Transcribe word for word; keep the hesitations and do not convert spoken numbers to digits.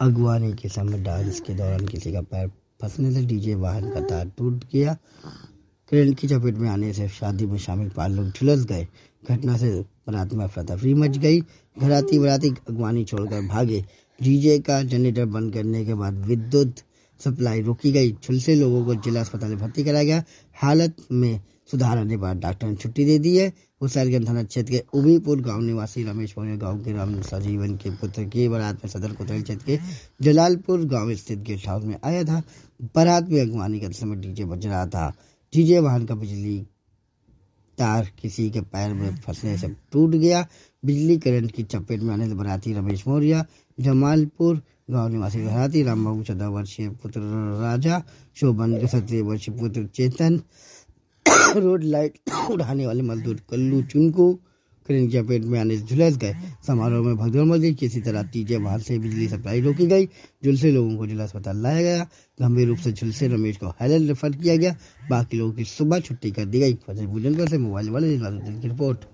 अगवानी के समय डांस के दौरान किसी का पैर फंसने से डीजे वाहन का तार टूट गया। करंट की चपेट में आने से शादी में शामिल पांच लोग झुलस गए। घटना से बारात में अफरा तफरी मच गई। घराती बराती अगवानी छोड़कर भागे। डीजे का जनरेटर बंद करने के बाद विद्युत सप्लाई रोकी गई। झुलसे लोगों को जिला अस्पताल में भर्ती कराया गया। हालत में सुधार आने पर डॉक्टर ने छुट्टी दे दी है। हुसैनगंज थाना क्षेत्र के उबीपुर गांव निवासी रमेश मौर्य गांव के राम सजीवन के पुत्र की बारात में सदर कोतवाली क्षेत्र के जलालपुर गांव स्थित गेस्ट हाउस में आया था। बारात में अगवानी करते समय डीजे बज रहा था। डीजे वाहन का बिजली तार किसी के पैर में फंसने से टूट गया। बिजली करंट की चपेट में आने से बाराती रमेश मौर्य जमालपुर गांव निवासी घराती राम बाबू चौदह वर्षीय पुत्र राजा शोभन के सत्रह वर्षीय पुत्र चेतन रोड लाइट उड़ाने वाले मजदूर कल्लू चुनकू करंट की चपेट में आने से झुलस गए। समारोह में भगदड़ मच गई। किसी तरह डीजे वाहन से बिजली सप्लाई रोकी गई। झुलसे लोगों को जिला अस्पताल लाया गया। गंभीर रूप से झुलसे रमेश को हाईलैंड रेफर किया गया। बाकी लोगों की सुबह छुट्टी कर दी गई। फजल बुलंदपुर से मोबाइल वाले की रिपोर्ट।